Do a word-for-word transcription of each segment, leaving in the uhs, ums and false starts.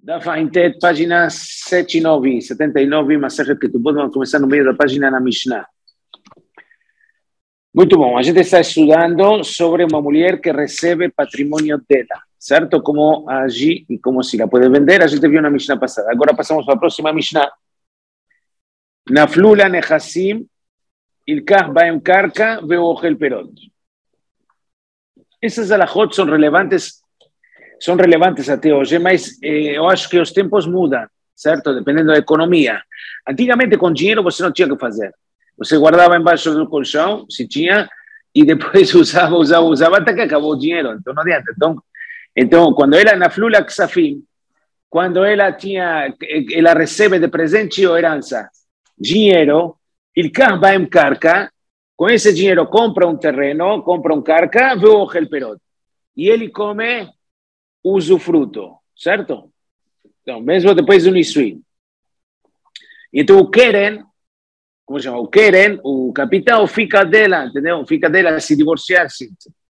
Daf Aintet, página setenta e nove, setenta e nove, Masechet Ketubot, vamos começar no meio da página na Mishnah. Muito bom, a gente está estudando sobre uma mulher que recebe patrimônio dela, certo? Como agir e como se la pode vender, a gente viu na Mishnah passada. Agora passamos para a próxima Mishnah. Naflula nechassim, ilkach baem karka, veochel perot. Essas alahot são relevantes são relevantes até hoje, mas eh, eu acho que os tempos mudam, certo? Dependendo da economia. Antigamente, com dinheiro, você não tinha que fazer. Você guardava embaixo do colchão, se tinha, e depois usava, usava, usava, até que acabou o dinheiro. Então, não adianta. Então, então quando ela, na Flula Ksafim, quando ela tinha, ela recebe de presente ou herança dinheiro, il baem karka, com esse dinheiro compra um terreno, compra um karka, vê o perot. E ele come usufruto, certo? Então, mesmo depois do Nisui. Então, o Keren, como chama? O Keren, o capital fica dela, entendeu? Fica dela se divorciar-se.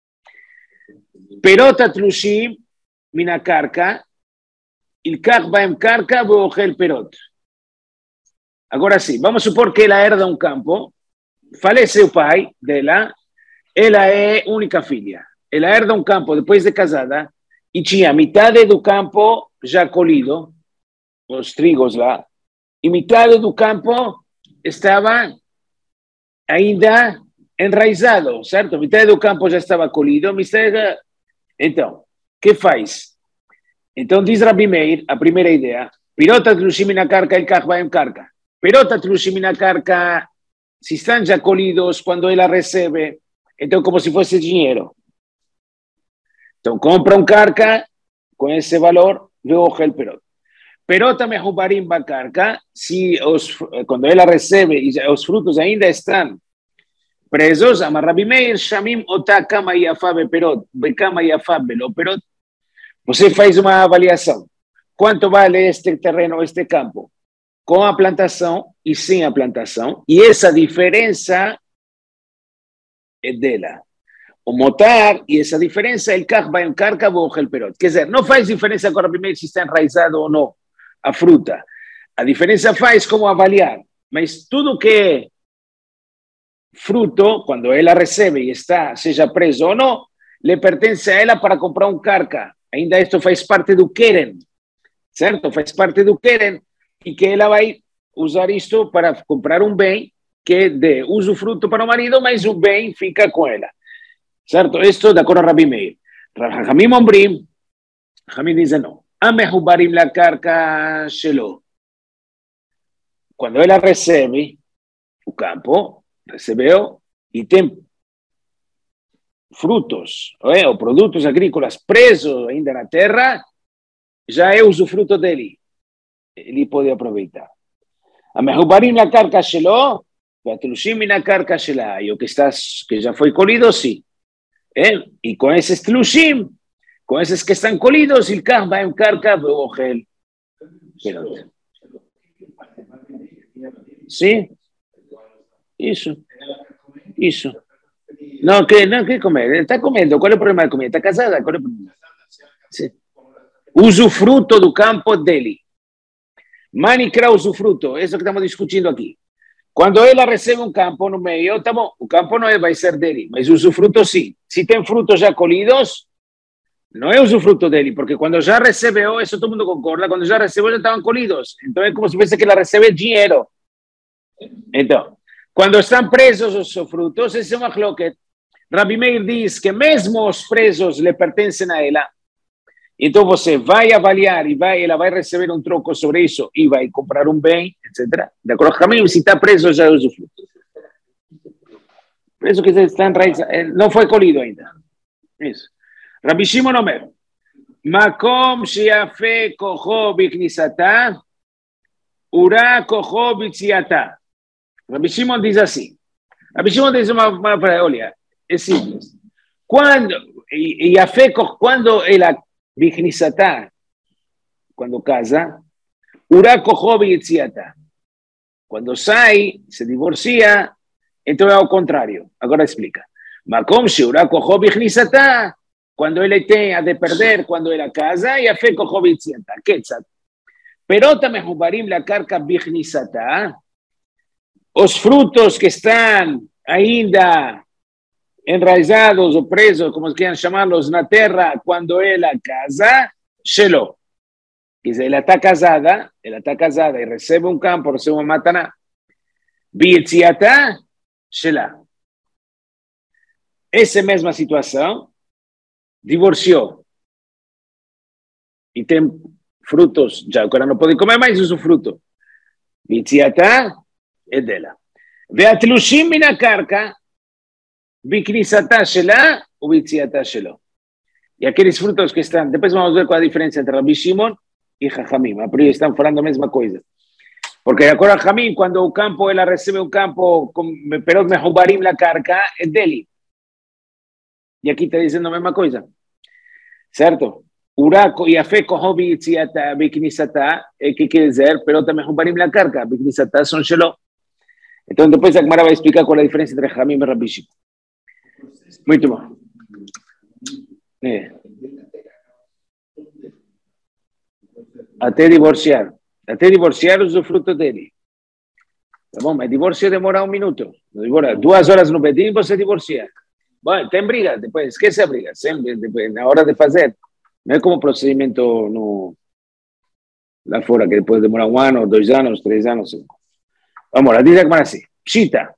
Perota tlushim mina karka, ilkach baem karka veochel perot. Agora sim, vamos supor que ela herda um campo, falece o pai dela, ela é única filha. Ela herda um campo depois de casada, e tinha metade do campo já colhido, os trigos lá, e metade do campo estava ainda enraizado, certo? Metade do campo já estava colhido, metade... Então, o que faz? Então diz Rabi Meir, a primeira ideia, pirota tlushim mina karka ilkach baem karka. Pirota tlushim mina karka, se estão já colhidos quando ela recebe, então como se fosse dinheiro. Então, compra um carca com esse valor, veochel perot. Perota mehubarim bacarca, se os, quando ela recebe e os frutos ainda estão presos, amar Rabi Meir, shamim ota kama yafa beperot, bekama yafa belo perot. Você faz uma avaliação. Quanto vale este terreno, este campo? Com a plantação e sem a plantação. E essa diferença é dela. O motar, e essa diferença, ele carga em carga ou o perot. Quer dizer, não faz diferença agora primeiro se está enraizado ou não a fruta. A diferença faz como avaliar. Mas tudo que é fruto, quando ela recebe e está, seja preso ou não, lhe pertence a ela para comprar um carca. Ainda isto faz parte do Keren, certo? Faz parte do Keren e que ela vai usar isto para comprar um bem que dê usufruto para o marido, mas o bem fica com ela. Certo? Isto de acordo a Rabi Meir. Ramim Ombrim, Ramim diz não. Amehubarim la karka shelo. Quando ela recebe o campo, recebeu e tem frutos, é, ou produtos agrícolas presos ainda na terra, já é usufruto dele. Ele pode aproveitar. Amehubarim la karka shelo, vatlushim mina karka shela. E o que, está, que já foi colhido, sim. É? E com esses tlushim, com esses que estão colhidos, il kach baem karka veochel perot. Sim? Isso. Isso. Não, que, não, que comer? Ele está comendo. Qual é o problema de comer? Está casada? Qual é o problema? Sim. Usufruto do campo dele. Manicra usufruto. Isso que estamos discutindo aqui. Quando ela recebe um campo no meio, tá bom, o campo não é, vai ser dele, mas o usufruto sim. Se tem frutos já colhidos, não é o usufruto dele, porque quando já recebeu, isso todo mundo concorda, quando já recebeu já estavam colhidos. Então é como se fosse que ela recebe dinheiro. Então, quando estão presos os frutos, esse é uma cloquet. Rabi Meir diz que mesmo os presos lhe pertencem a ela. Então você vai avaliar e vai, ela vai receber um troco sobre isso e vai comprar um bem, etcétera. De acordo com mim, se está preso já é usufruto. Preso que está enraizado, não foi colhido ainda. Isso. Rabi Shimon Omer, Makom sheyafe kocho biknisata, ura kocho bitziata. Rabi Shimon diz assim. Rabi Shimon diz uma, uma olha, é simples. Quando, e, e a fé, quando ela Biknisata, quando casa, ura kocho bitziata. Quando sai, se divorcia, então é ao contrário. Agora explica. Makom sheura kocho biknisata, quando ele tem a de perder, quando ela casa, e a fé kocho bitziata. Ketzat. Perota mehubarim la carca bignisata. Os frutos que estão ainda enraizados ou presos, como quieran chamarlos, na terra, quando ela casa, shelo. Quer dizer, ela está casada, ela está casada e recebe um campo, recebe uma mataná. Bietziata, shela. Essa mesma situação, divorciou. E tem frutos, já agora não pode comer mais o fruto. Bietziata é dela. Veatlushim mina carca, biknisata shela, ou bietziata shelo. E aqueles frutos que estão, depois vamos ver qual a diferença entre Rabbi Shimon e Jajamim, mas por aí estão falando a mesma coisa. Porque agora Jajamim, quando o campo, ela recebe um campo, pero mehubarim la carca, é dele. E aqui está dizendo a mesma coisa. Certo? Uraco e a fé com biknisata, biknisata, é que quer dizer, pero também mehubarim la carca, biknisata são shelo. Então depois a Gemara vai explicar qual é a diferença entre Jajamim e Rabbi Shimon. Muito bom. É. Até divorciar. Até divorciar o fruto dele. Tá bom? Mas divórcio demora um minuto. Demora duas horas no bedinho e você divorcia. Bom, tem briga. Depois esquece a briga. Sempre, depois, na hora de fazer. Não é como procedimento no, lá fora, que depois demora um ano, dois anos, três anos. Cinco. Vamos lá, diz a Gemara assim. Pshita.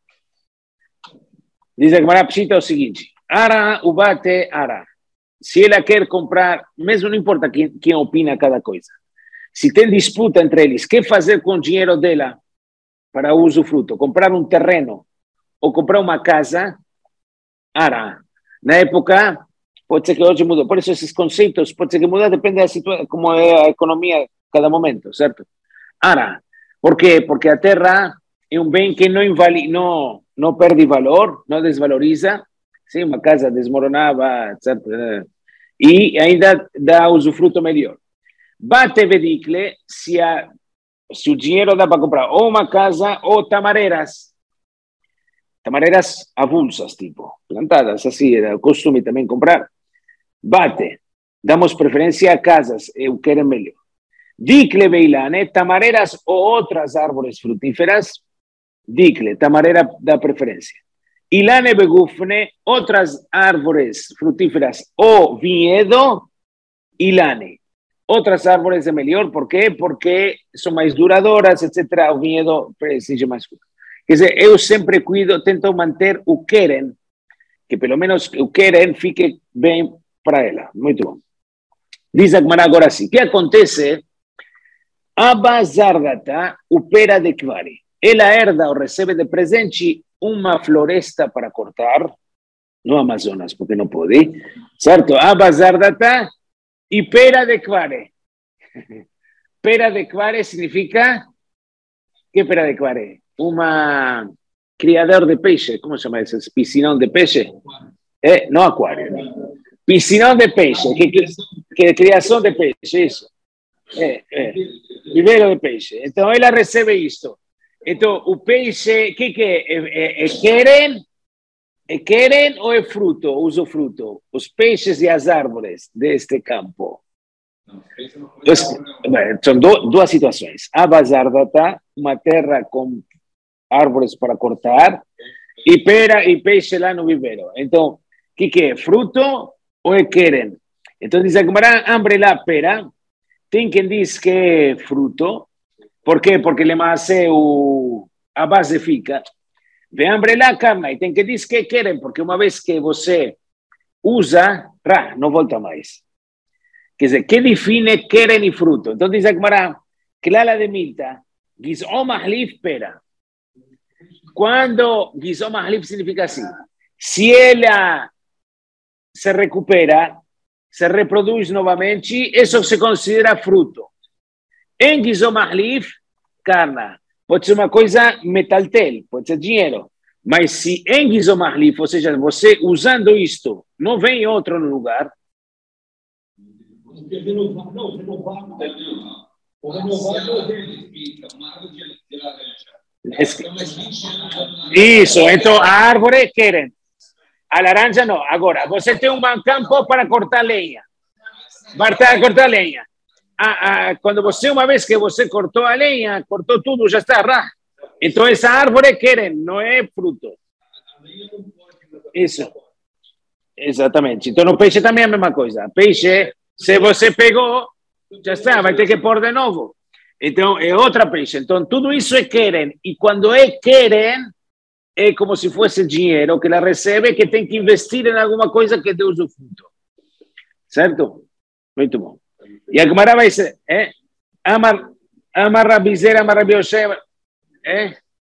Diz a Gemara, Pshita é o seguinte. Ara, ubate, ara. Se ela quer comprar, mesmo não importa quem, quem opina cada coisa. Se tem disputa entre eles, o que fazer com o dinheiro dela para usufruto? Comprar um terreno ou comprar uma casa? Ara. Na época, pode ser que hoje mudou. Por isso, esses conceitos, pode ser que mudou, depende da situação, como é a economia cada momento, certo? Ara. Por quê? Porque a terra é um bem que não, invali, não, não perde valor, não desvaloriza. Sim, uma casa desmoronava, etcétera. E ainda dá usufruto melhor. Bate vedicle se, a, se o dinheiro dá para comprar ou uma casa ou tamareiras. Tamareiras avulsas, tipo, plantadas, assim, era o costume também comprar. Bate. Damos preferência a casas, eu quero melhor. Dicle veilane, tamareiras ou outras árvores frutíferas. Dicle, tamareira dá preferência. Ilane begufne, outras árvores frutíferas ou vinhedo, ilane. Outras árvores é melhor, por quê? Porque são mais duradouras, etcétera. O vinhedo exige mais cuidado. Quer dizer, eu sempre cuido, tento manter o querem, que pelo menos o querem fique bem para ela. Muito bom. Diz a Gemara agora assim, o que acontece? Abazardata, upera de kvari. Ela herda ou recebe de presente uma floresta para cortar, no Amazonas, porque não pode, certo? Abazardata e pera de kvare. Pera de kvare significa, que pera de kvare? Uma criador de peixe, como se chama esse? Piscinão de peixe? É, não aquário. Piscinão de peixe, que, que, que é criação de peixe, isso. É, é. Viveiro de peixe. Então ela recebe isto. Então, o peixe, o que, que é? É, é, é querem? É querem ou é fruto, uso fruto? Os peixes e as árvores deste campo. Então, são do, duas situações. Abazardata, uma terra com árvores para cortar, e pera e peixe lá no viveiro. Então, o que, que é? Fruto ou é querem? Então, diz a Gemara, hambre lá pera. Tem quem diz que é fruto. Por quê? Porque le maase o, a base fica. Vem hambre lá carne. E tem que dizer que querem, porque uma vez que você usa, rá, não volta mais. Quer dizer, que define querem e fruto? Então diz a Gemara, clara de milta, gizom mahlif pera. Quando gizom mahlif significa assim, se ela se recupera, se reproduz novamente, isso se considera fruto. Em gizom mahlif, carne. Pode ser uma coisa metaltel, pode ser dinheiro. Mas se em gizom mahlif, ou seja, você usando isto, não vem outro no lugar. Isso, então a árvore querem. A laranja não. Agora, você tem um campo para cortar lenha. Para cortar lenha. a, a, quando você, uma vez que você cortou a lenha, cortou tudo, já está, rá. Então essa árvore querem, não é fruto. Isso. Exatamente. Então no peixe também é a mesma coisa. Peixe, se você pegou, já está, vai ter que pôr de novo. Então é outra peixe. Então tudo isso é querem. E quando é querem, é como se fosse dinheiro que ela recebe, que tem que investir em alguma coisa que dê usufruto. Certo? Muito bom. E a Gemara vai ser, é? Amar, amar rabizeira, amar rabiosé, é?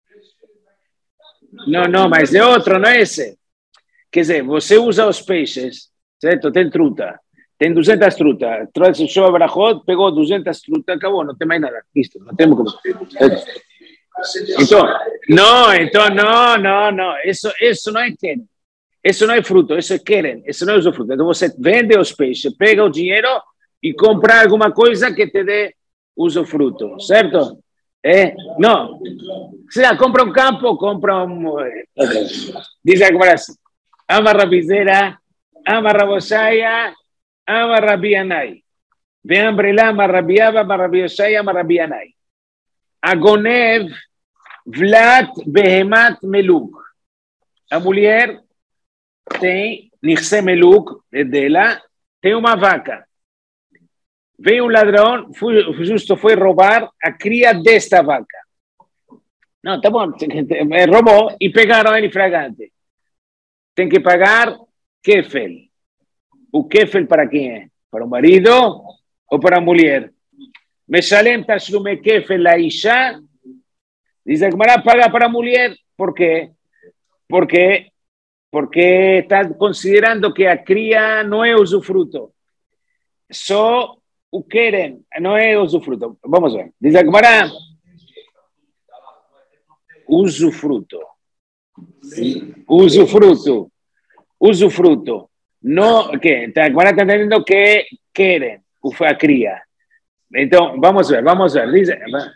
Não, não, mas é outro, não é esse. Quer dizer, você usa os peixes, certo? Tem truta, tem duzentas trutas, trouxe o show abrajot, pegou duzentas trutas, acabou, não tem mais nada. Listo, não temos como. Então, não, então, não, não, não, isso, isso não é querem. Isso não é fruto, isso é querem, isso não é usufruto. Então você vende os peixes, pega o dinheiro e compra alguma coisa que te dê usufruto, certo? É? Não. Se lá, compra um campo, compra um... Diz agora assim. Ama rabizeira, ama rabosaia, ama rabianai. Veambrela, ama rabiava, ama rabiosaia, ama rabianai. Agonev, vlat, behemat, meluk. A mulher tem, nixé meluk, é dela, tem uma vaca. Veio um ladrão, foi, justo foi roubar a cria desta vaca. Não, tá bom, roubou e pegaram ele flagrante. Tem que pagar kefel. O kefel para quem é? Para o marido ou para a mulher? Meshalem tashlume kefel la isha. Diz a Gemara, paga para a mulher. Por quê? Porque, porque está considerando que a cria não é usufruto. Só o querem, não é usufruto. Vamos ver. Diz a Gemara, usufruto. Usufruto. Usufruto. No, que a Gemara está entendendo que querem a cria. Então, vamos ver, vamos ver. Diz,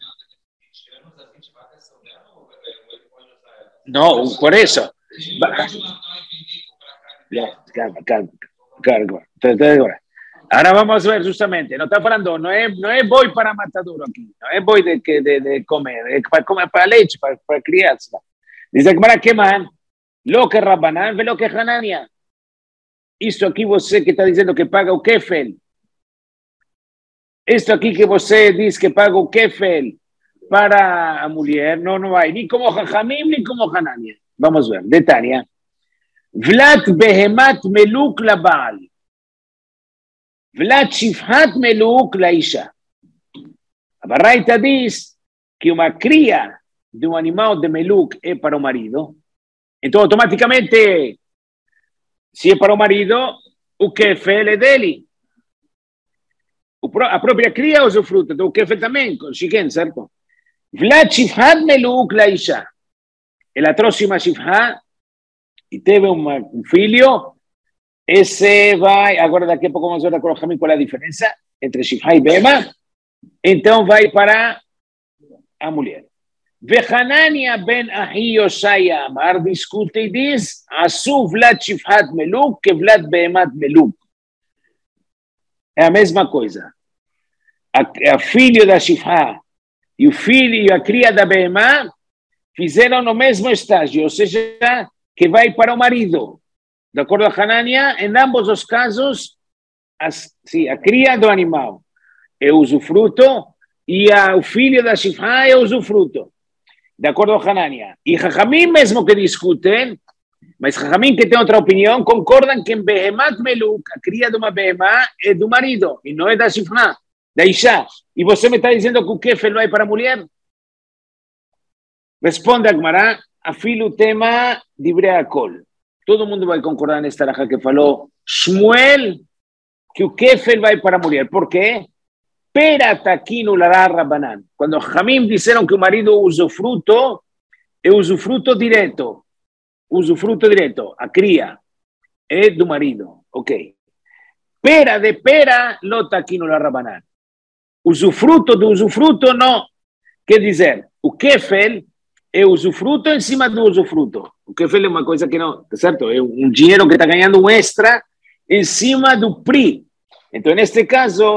no, por eso. Calma, calma, calma. calma. Ahora vamos a ver justamente, no está hablando, no es, no es boi para mataduro aquí, no es boi de, de, de comer, es para comer, para leche, para, para criarse. Dice que para quemar, lo que Rabbanán, ve lo que Hanania. Isso aqui você que está dizendo que paga o kefel. Isto aqui que você diz que paga o kefel para a mulher, não, não vai, nem como Jajamim, nem como Hanania. Vamos ver, de Tânia. Vlat behemat meluk labal. Vlat shifhat meluk laisha. A Baraita diz que uma cria de um animal de meluk é para o marido. Então, automaticamente, se é para o marido, o kefel é dele. A própria cria usufruta, então o kefel também, com shiken, certo? Vlat shifhat meluk laisha. Ela trouxe uma shifha e teve uma, um filho. Esse vai, agora daqui a pouco vamos ver qual é a diferença entre shifha e bema. Então vai para a mulher. Vehanania ben Ahi Yoshaya Amar discute e diz: Asu vlat shifhat meluk que vlat behemat meluk. É a mesma coisa. A, a filho da shifha e o filho e a cria da behemá fizeram no mesmo estágio, ou seja, que vai para o marido. De acordo a Hanania, em ambos os casos, as, sim, a cria do animal é usufruto e a, o filho da shifha é usufruto. De acordo a Hanania. E Jajamim mesmo que discutem, mas Jajamim que tem outra opinião, concordam que em behemat meluk, a cria de uma behemá é do marido e não é da shifha, da isha. E você me está dizendo que o kefel não é para a mulher? Responde a Gemara, afilo o tema divrei hakol. Todo mundo vai concordar nesta raja que falou Shmuel, que o kefel vai para a mulher. Por quê? Pera taquino lará Rabbanan. Quando Jamim disseram que o marido usufruto, é usufruto direto. Usufruto direto, a cria é do marido. Ok. Pera de pera, lo taquino lará Rabbanan. Usufruto do usufruto, não. Quer dizer, o kefel é usufruto em cima do usufruto. O kefel é uma coisa que não, certo? É um dinheiro que está ganhando um extra em cima do P R I. Então, neste caso,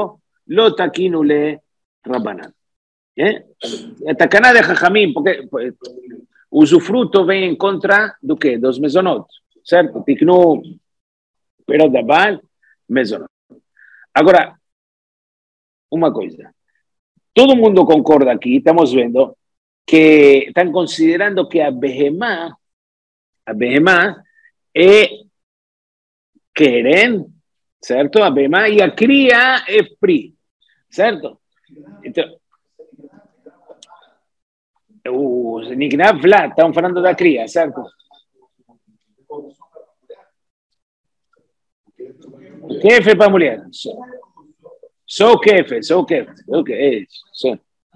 lo taquinu le Rabbanan. ¿Eh? La tacana de Jajamín, porque pues, usufruto vem em contra do quê? Dos mezonot, certo? Tiknu perot dabal, mezonot. Agora, uma coisa. Todo mundo concorda aqui, estamos vendo, que estão considerando que a behemá, a behemá é queren, certo? A behemá e a cria é pri, certo? Então, o Nignav Vlad, estamos falando da cria, certo? Kefe para a mulher. Só o kefe, só o kefe. Ok, é isso. Só.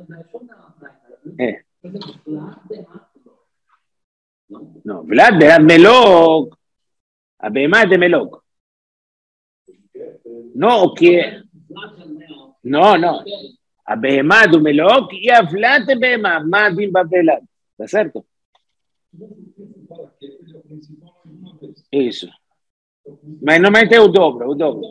É. Não, Vlad é melog. A behemá é de melog. Não o que... Não, não. A behemá do melog e a Vlad é behemá. Madim babelad. Tá certo? Isso. Mas normalmente é o dobro, o dobro.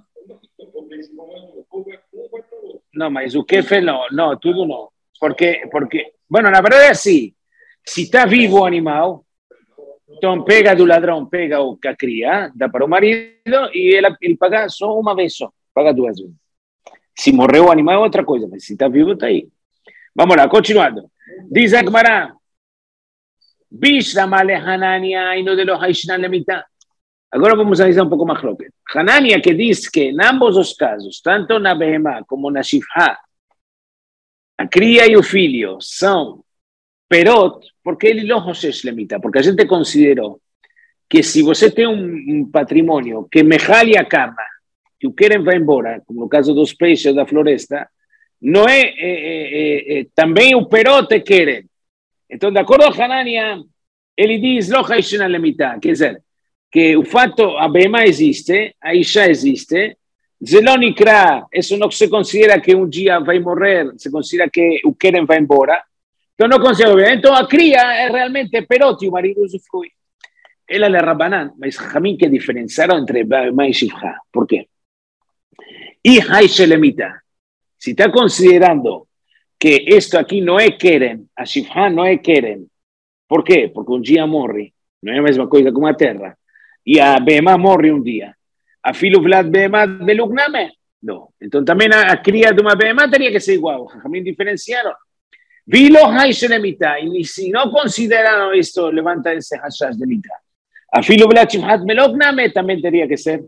Não, mas o kefe não, não, tudo não. Porque, porque, bueno, na verdade é assim. Se está vivo o animal, então pega do ladrão, pega o que a cria, dá para o marido e ele, ele paga só uma vez só. Paga duas vezes. Se morreu o animal é outra coisa, mas se está vivo, está aí. Vamos lá, continuando. Diz a Gemara. Bishrama le Hanania e no de los Haishnan le mitad. Agora vamos analisar um pouco mais logo. Hanania que diz que em ambos os casos, tanto na behemá como na shifha, a cria e o filho são perot, porque ele não hoshesh lemita, porque a gente considerou que se você tem um, um patrimônio que mejalha a cama, que o querem vai embora, como no caso dos peixes da floresta, não é, é, é, é também o perot é querem. Então, de acordo com Hanania, ele diz lo haishna lemita, quer dizer, que o fato, a behemá existe, a isha existe, Zelonikra, isso não se considera que um dia vai morrer, se considera que o querem vai embora, então não considera. Então a cria é realmente perot e o marido usufrui. Ela é Rabbanan, mas Jamim que diferenciaram entre behemá e shifha. Por quê? E haishelemita, se está considerando que isto aqui não é querem, a shifha não é querem, por quê? Porque um dia morre, não é a mesma coisa com a terra. E a behemá morre um dia. A filho Vlad behemá belugname? Não. Então também a, a cria de uma behemá teria que ser igual. Também diferenciaram. Vilo haishelemita. E se não consideraram isto, levanta esse hashash de mita. A filho Vlad shifhat belugname também teria que ser.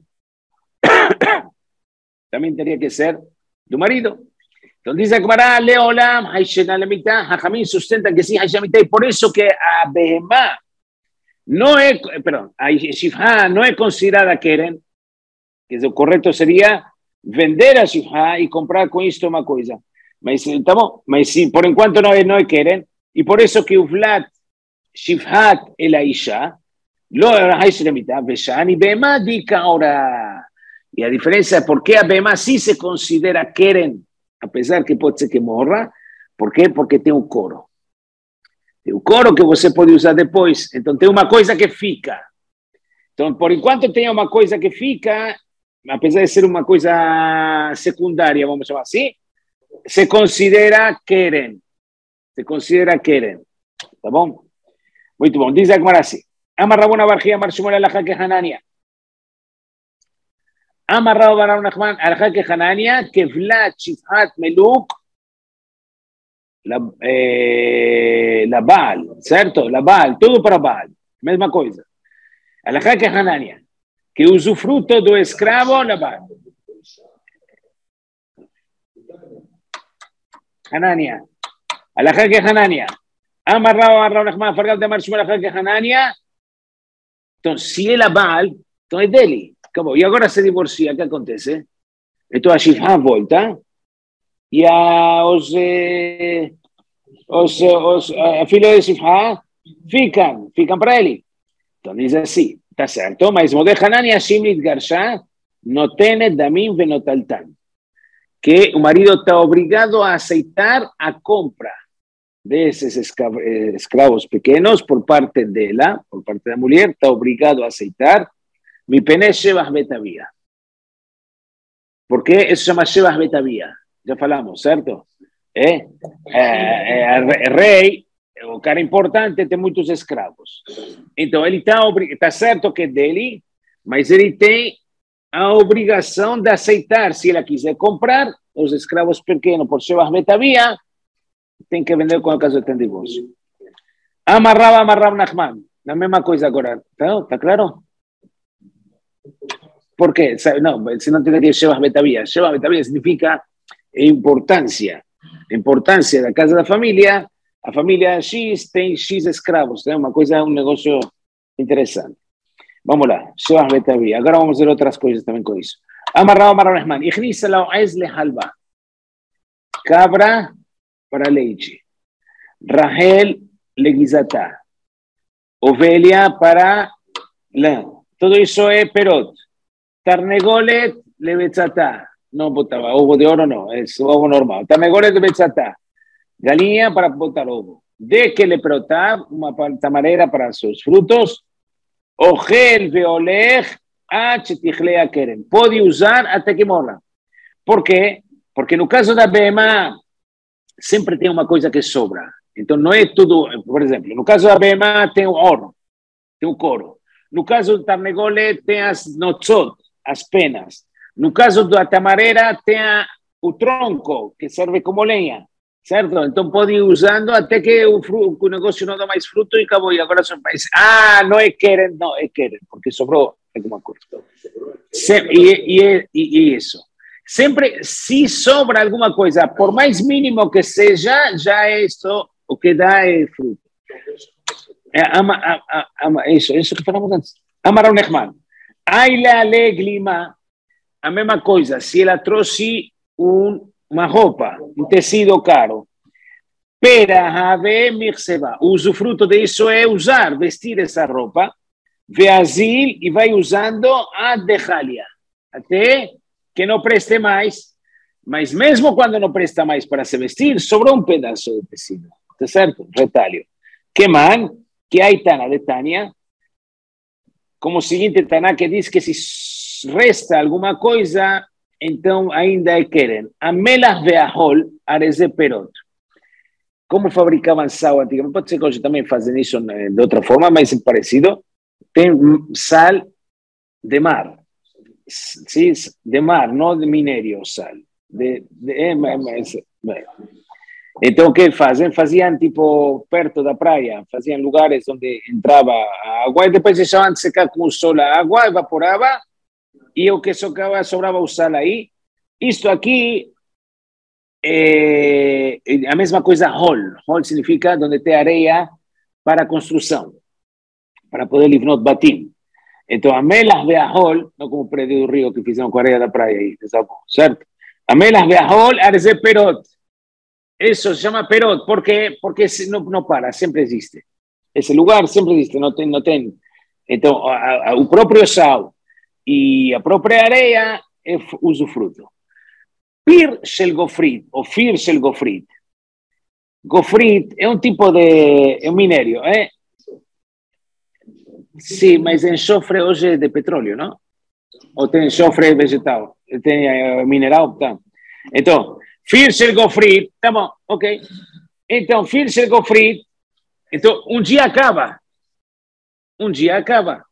Também teria que ser do marido. Então diz a Gemara, leolam haishelemita. Hachamim sustenta que sim, haishelemita. E por isso que a behemá no es, perdón, a shifha no es considerada queren, que o correto seria vender a shifha e comprar com isto uma coisa. Mas, tá bom, mas sim, por enquanto não é, não é queren, e por isso que o Vlad shifhat el aisha, lo haish lemita, veshani behemá dica ora. E a diferença é porque a behemá sim se considera queren, apesar que pode ser que morra. Por quê? Porque tem um coro. Tem o coro que você pode usar depois. Então, tem uma coisa que fica. Então, por enquanto tem uma coisa que fica, apesar de ser uma coisa secundária, vamos chamar assim, se considera queren. Se considera queren. Tá bom? Muito bom. Diz a Gemara assim. Amar Rabuna Barjia, Amar Shmuel Alajá que Hanania. Amar Rabuna Nachman Alajá que Hanania, que Vlad Shifhat Meluk, La, eh, la Baal, certo? La Baal, tudo para Baal, mesma coisa. Alajá que Hanania, que usufruto do escravo, la Baal. Hanania, alajá que Hanania, amarrado a Raúl Nachman, fargal de Amar Shmuel, alajá que Hanania. Então, se ele é Baal, então é dele. Acabou. E agora se divorcia, o que acontece? Então a Shifha volta. E a, os, eh, os, os a filha de Shifha ficam, ficam para ele. Então diz assim, está certo, mas Modeh Hanan e Hashim Litgarsha notenet damim venotaltan. Que o marido está obrigado a aceitar a compra desses escravos pequenos por parte dela, por parte da mulher, está obrigado a aceitar mi pene shebach betavia. Porque eso se llama Shebas Betavía. Ya falamos, ¿cierto? Eh? Eh, eh, rei, o cara importante, tem muitos escravos. Então, ele está tá certo que é dele, mas ele tem a obrigação de aceitar, se ele quiser comprar, os escravos pequenos por Shebas Betavía, tem que vender com a casa de divórcio. Amarrava, amarrava Nachman. La misma cosa agora. ¿Está, ¿Está claro? ¿Por qué? No, si no tiene que llevar Betavía. Llevar Betavía significa importancia. Importancia da casa da família. A família X tem X escravos. É uma coisa, um negócio interessante. Vamos lá. Llevar Betavía. Agora vamos ver outras coisas também com isso. Amarrava, amarrava Nachman. Ignisa la oez le halva. Cabra para leite. Rahel le guisatá. Ovelha para lã. Todo isso é perot. Tarnegolet le betzatá. Não botava ovo de ouro, não. É ovo normal. Tarnegolet le betzatá. Galinha para botar ovo. De que le perotá, uma tamareira para seus frutos. Ogel veolech a chetichlea keren. Pode usar até que morra. Por quê? Porque no caso da bema, sempre tem uma coisa que sobra. Então, não é tudo, por exemplo, no caso da bema tem o ouro, tem o couro. No caso do tarnegole tem as notzot, as penas. No caso da tamareira tem a, o tronco, que serve como lenha, certo? Então, pode ir usando até que o, o negócio não dá mais fruto e acabou. E agora só faz, ah, não é queren, não, é queren, porque sobrou alguma coisa. E, e, e, e isso. Sempre, se sobra alguma coisa, por mais mínimo que seja, já é isso. O que dá é fruto. É, ama, ama, ama, isso, isso que falamos antes. Amarão Nechman. Aila le glima. A mesma coisa. Se ela trouxe um, uma roupa, um tecido caro. Pera have mirseva. O usufruto disso é usar, vestir essa roupa. Veazil e vai usando a dejalia. Até que não preste mais. Mas mesmo quando não presta mais para se vestir, sobrou um pedaço de tecido. Tá certo? Retalho. Que man, que hay Tana de Tânia, como o seguinte Tana que diz que se resta alguma coisa, então ainda é querem. Amelas veahol, areze perot. Como fabricavam sal antigamente, pode ser que hoje também fazem isso de outra forma, mas é parecido. Tem sal de mar. Sim, de mar, não de minério, sal. De, de, é, é, é. Então, o que fazem? Faziam, tipo, perto da praia, faziam lugares onde entrava a água e depois deixavam de secar com o sol a água, evaporava e o que sobrava, sobrava o sal aí. Isto aqui é a mesma coisa, hol. Hol significa onde tem areia para construção, para poder livnot batim. Então, a melas veahol, não como o prédio do rio que fizeram com a areia da praia aí, certo? A melas veahol, areze perot. Isso se chama perot, por quê? Porque não, não para, sempre existe. Esse lugar sempre existe, não tem. Não tem. Então, a, a, o próprio sal e a própria areia é usufruto. Pir shel gofrit, ou fir shel gofrit. Gofrit é um tipo de é um minério, é? Sim, mas enxofre hoje é de petróleo, não? Ou tem enxofre vegetal? Tem uh, mineral? Tá. Então, fir shel gofrit, tá bom, ok. Então, fir shel gofrit, então, um dia acaba. Um dia acaba.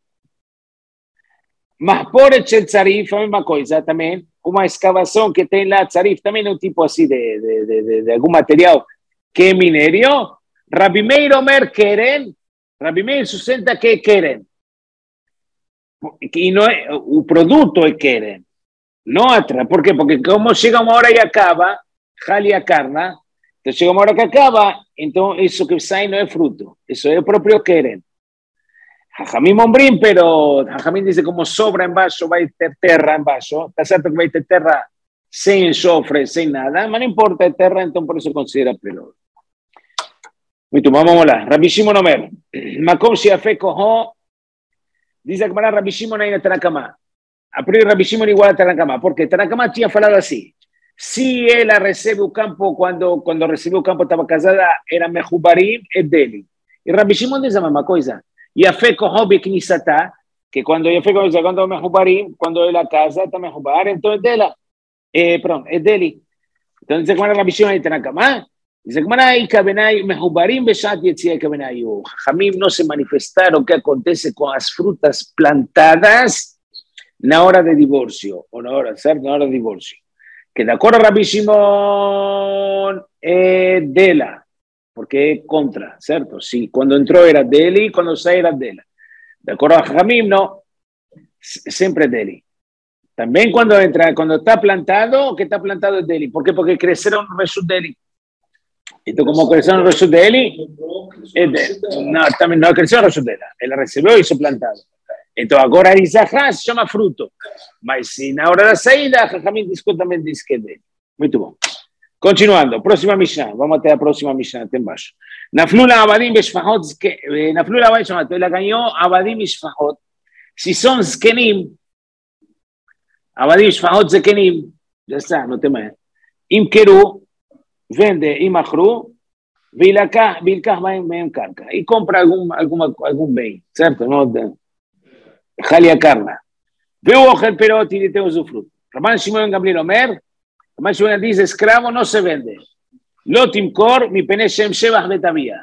Mas por shel tzarif, a mesma coisa também. Uma escavação que tem lá, tzarif, também é um tipo assim de, de, de, de, de algum material que é minério. Rabi Meir Omer querem, Rabi Meir sustenta que querem. E não é, o produto é querem. Não atrás. Por quê? Porque como chega uma hora e acaba, jale a carne, então chega uma hora que acaba, então isso que sai não é fruto. Isso é o próprio querem. Jajamim ombrim, pero Jajamim diz como sobra embaixo, vai ter terra embaixo. Está certo que vai ter terra sem enxofre, sem nada, mas não importa, é terra, então por isso considera pelo. Muito bom, vamos lá. Rabi Shimon Omer. Makom sheafé koho. Diz a Gemara, Rabi Shimon aí na Tanakama. A priori Rabi Shimon igual a Tanakama, porque Tanakama tinha falado assim. Se ela recebe o campo, quando, quando recebeu o campo estava casada, era mehubarim, é dele. E Rabi Shimon diz a mesma coisa. Yafé koho beknisatá, que quando Yafé koho, quando mehubarim, quando ela casa, está mehubar, então é dela. eh, perdón, es Deli. Entonces dice Gemara Rabbi Shimon y Tanakama. Dice Gemara y Kabenay mehubarim beshat yetzia Kabenay. Jamim no se manifestaron qué acontece con las frutas plantadas en la hora de divorcio, o na hora, ¿cierto? En la hora de divorcio. Que de acuerdo a Rabbi Shimon, eh, Dela, porque es contra, ¿cierto? Sí, cuando entró era Deli, cuando sale era Dela. De acuerdo a Jamim, no, siempre Deli. También cuando entra, cuando está plantado, que está plantado es Deli. ¿Por qué? Porque crecieron Reshut Deli. Entonces, como crecieron Reshut Deli, es de, no, también no creció Reshut Deli. Él recibió y hizo plantado. Entonces, ahora Isahá se llama fruto. Pero si en la hora de la salida, Jajamín también dice que es Deli. Muy bien. Continuando, próxima Mishnah. Vamos a la próxima Mishnah. Ten baixo. Naflula Abadim Beshfahot. Naflula Abadim Beshfahot. La ganó Abadim Beshfahot. Si son Zkenim, Abadim Shfahot Zekenim, ya está, no te me. Imkeru, vende Imachru, Vilakah, Vilkah Maem Karka. Y compra algún, algún, algún bien, ¿cierto? No, Jalia Karna. Veo Ojel Perot y tengo su fruto. Rabban Shimon Gamliel Omer, Rabban Shimon dice: esclavo no se vende. Lotim Kor, mi pene Shem Shebach Betavia.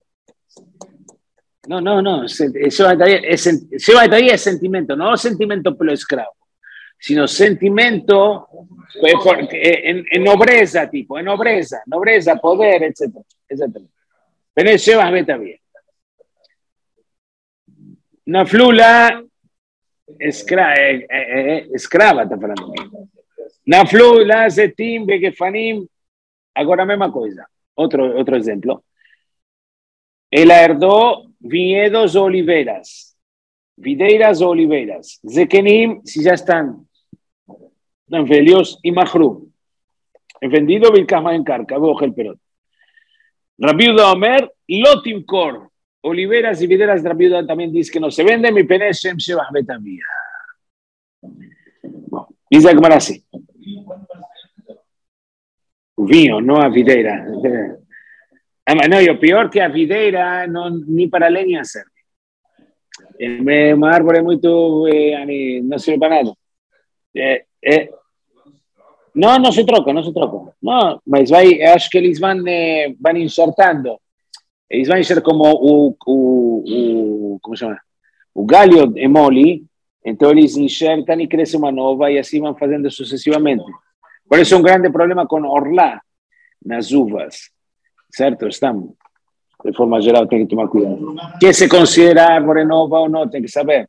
No, no, no. Shebach Betavia es sentimiento, no sentimiento pelo esclavo, sino sentimiento en, en nobreza, tipo, en nobreza, nobreza, poder, etcétera, etcétera. Pero Shebach Betavia. Naflula, escra, eh, eh, escrava, está falando. Naflula, Zetim, Begefanim, ahora misma cosa. Otro, otro ejemplo. Él herdó viñedos o oliveras, videiras o oliveras. Zekenim, si ya están en Felios y Mahru. En vendido, Vilkama en Karka, el Perot. Rabiuda Omer, Lotim Kor. Oliveras y videras de Rabiuda también dice que no se venden. Mi pene Shem Shebach Betavia. Dice que para así. Vino, no a videira. No, yo peor que a videira, no, ni para leña serve. Un árbol es muy, eh, no sirve para nada. Eh, eh, no, no se troca, no se troca. No, mas vai, acho que eles van, eh, van insertando. Eles vão ser como o, o, o como chama? O galho de mole, então eles enxertam e cresce uma nova e assim vão fazendo sucessivamente. Por isso é um grande problema com orlá nas uvas, certo? Estamos, de forma geral, tem que tomar cuidado. Que se considera árvore nova ou não, tem que saber.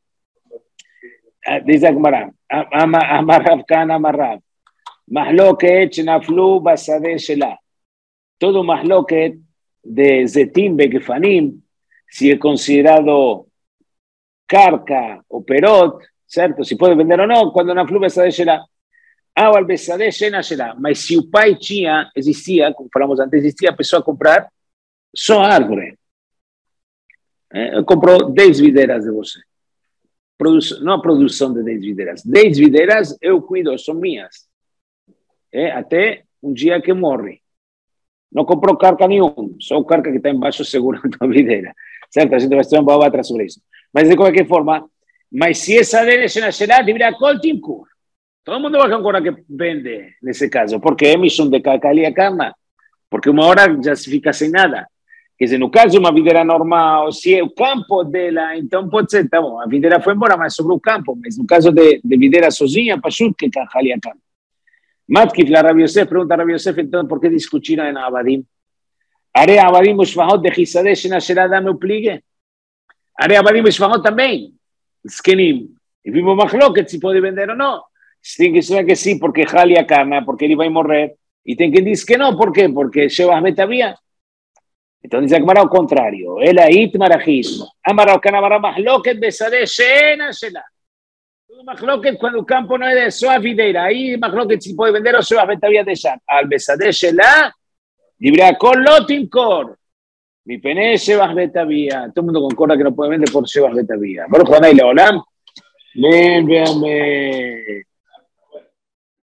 Diz a Gemara, Amarav Kan Amarav, Mahloket Naflu Basade Shelah. Todo Mahloket de Zetim Begefanim, si es considerado carca o perot, ¿cierto? Si puede vender o no, cuando Naflu Basade Shelah. Ah, el Basade Shena Shelah. Mas si o pai tinha, existia, como falamos antes, existia a pessoa a comprar só árvore. Eh, comprou dez videiras de você. Produ não a produção de dez videiras. dez videiras eu cuido, são minhas. Eh, até um dia que morre. Não comprou carca nenhum, só o carca que está embaixo segurando a videira. Certo? A gente vai ter uma boa atrás sobre isso. Mas de qualquer forma, mas se essa dele se nascerá, deveria coltimcur. Todo mundo vai concordar que vende nesse caso, porque é emissão de cacalia carna, porque uma hora já se fica sem nada. Quer dizer, no caso, uma videira normal, se é o campo dela, então pode ser, tá bom, a videira foi embora, mas sobre o campo, mas no caso de, de videira sozinha, pachut que cacalia carna. Matkif, la Rabbi Yosef, pregunta a Rabbi Yosef, entonces, ¿por qué discutieron en Abadim? ¿Haré Abadim Ushfahot de Gisadesh en Asherá dame o pligue? ¿Haré Abadim Ushfahot también? Zkenim. Y vimos Mahloket si puede vender o no. Tiene que ser que sí, porque Jalia Kana, porque él iba a morir. Y tiene que decir que no, ¿por qué? Porque Shebach Betavia. Entonces dice que al contrario. El Ait Marajismo. Amara Kana Amara Mahloket Besadesh en Asherá. Mahloket cuando el campo no es de soa videira, ahí Mahloket si puede vender o soa betavia de Shan. Al Besadeh Shelah, libra con Lotim Kor. Mi pene Shebach Betavia. Todo el mundo concorda que no puede vender por Shebach Betavia. Baruch Adonai Leolam. Ven, ven, ven.